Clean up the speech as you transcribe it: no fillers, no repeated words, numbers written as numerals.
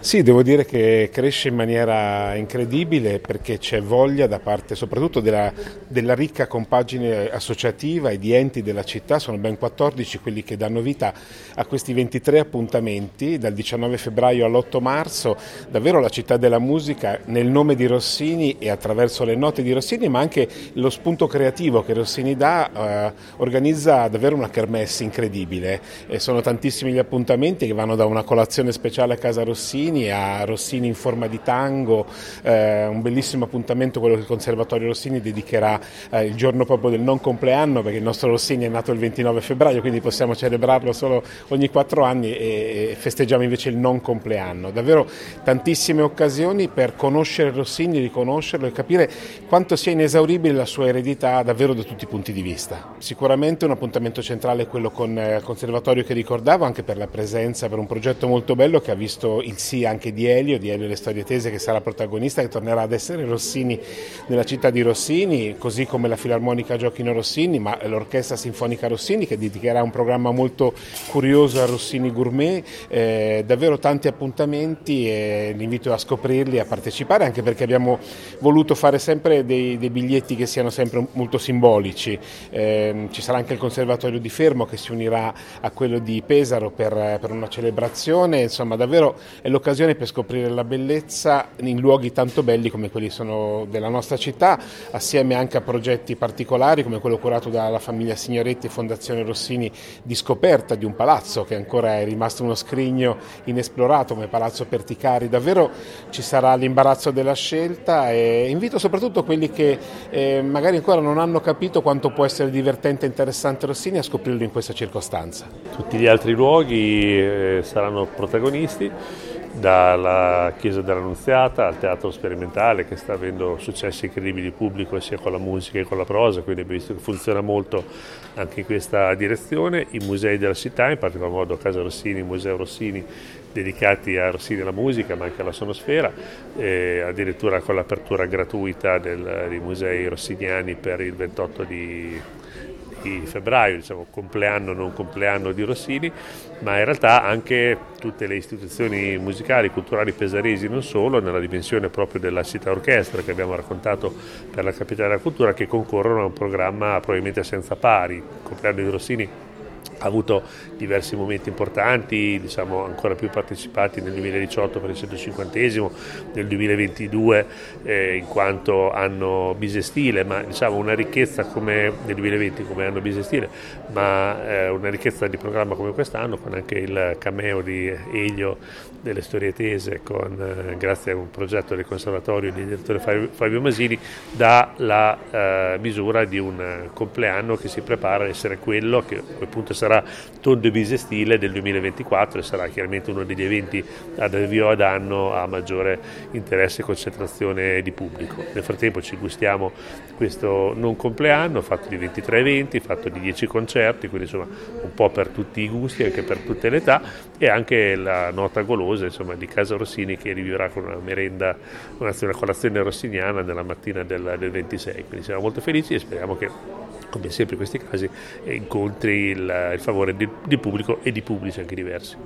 Sì, devo dire che cresce in maniera incredibile perché c'è voglia da parte soprattutto della ricca compagine associativa e di enti della città, sono ben 14 quelli che danno vita a questi 23 appuntamenti dal 19 febbraio all'8 marzo, davvero la città della musica nel nome di Rossini e attraverso le note di Rossini, ma anche lo spunto creativo che Rossini dà, organizza davvero una kermesse incredibile. Sono tantissimi gli appuntamenti che vanno da una colazione speciale a casa Rossini a Rossini in forma di tango, un bellissimo appuntamento quello che il Conservatorio Rossini dedicherà il giorno proprio del non compleanno, perché il nostro Rossini è nato il 29 febbraio, quindi possiamo celebrarlo solo ogni 4 anni e festeggiamo invece il non compleanno. Davvero tantissime occasioni per conoscere Rossini, riconoscerlo e capire quanto sia inesauribile la sua eredità davvero da tutti i punti di vista. Sicuramente un appuntamento centrale è quello con il Conservatorio che ricordavo, anche per la presenza, per un progetto molto bello che ha visto il sì anche di Elio e le storie tese, che sarà protagonista, che tornerà ad essere Rossini nella città di Rossini, così come la Filarmonica Gioachino Rossini, ma l'Orchestra Sinfonica Rossini che dedicherà un programma molto curioso a Rossini Gourmet, davvero tanti appuntamenti e l'invito a scoprirli e a partecipare, anche perché abbiamo voluto fare sempre dei biglietti che siano sempre molto simbolici. Ci sarà anche il Conservatorio di Fermo che si unirà a quello di Pesaro per una celebrazione, insomma davvero è l'occasione per scoprire la bellezza in luoghi tanto belli come quelli sono della nostra città, assieme anche a progetti particolari come quello curato dalla famiglia Signoretti e Fondazione Rossini di scoperta di un palazzo che ancora è rimasto uno scrigno inesplorato come Palazzo Perticari. Davvero ci sarà l'imbarazzo della scelta e invito soprattutto quelli che magari ancora non hanno capito quanto può essere divertente e interessante Rossini a scoprirlo in questa circostanza. Tutti gli altri luoghi saranno protagonisti, dalla Chiesa dell'Annunziata al Teatro Sperimentale, che sta avendo successi incredibili pubblico sia con la musica che con la prosa, quindi abbiamo visto che funziona molto anche in questa direzione. I musei della città, in particolar modo Casa Rossini, Museo Rossini, dedicati a Rossini e alla musica ma anche alla sonosfera, addirittura con l'apertura gratuita dei musei rossiniani per il 28 di febbraio, diciamo compleanno non compleanno di Rossini, ma in realtà anche tutte le istituzioni musicali, culturali pesaresi, non solo, nella dimensione proprio della città orchestra che abbiamo raccontato per la Capitale della Cultura, che concorrono a un programma probabilmente senza pari. Il compleanno di Rossini ha avuto diversi momenti importanti, diciamo ancora più partecipati nel 2018 per il 150esimo, nel 2022 in quanto anno bisestile, ma diciamo una ricchezza come nel 2020 come anno bisestile, ma una ricchezza di programma come quest'anno, con anche il cameo di Elio delle storie tese, grazie a un progetto del conservatorio di direttore Fabio Masini, dà la misura di un compleanno che si prepara a essere quello che a quel punto sarà tondo e bisestile del 2024 e sarà chiaramente uno degli eventi ad avvio ad anno a maggiore interesse e concentrazione di pubblico. Nel frattempo ci gustiamo questo non compleanno fatto di 23 eventi, fatto di 10 concerti, quindi insomma un po' per tutti i gusti, anche per tutte le età, e anche la nota golosa insomma di Casa Rossini che rivivrà con una merenda, una colazione rossiniana nella mattina del 26, quindi siamo molto felici e speriamo che, come sempre in questi casi, incontri il favore di pubblico e di pubblici anche diversi.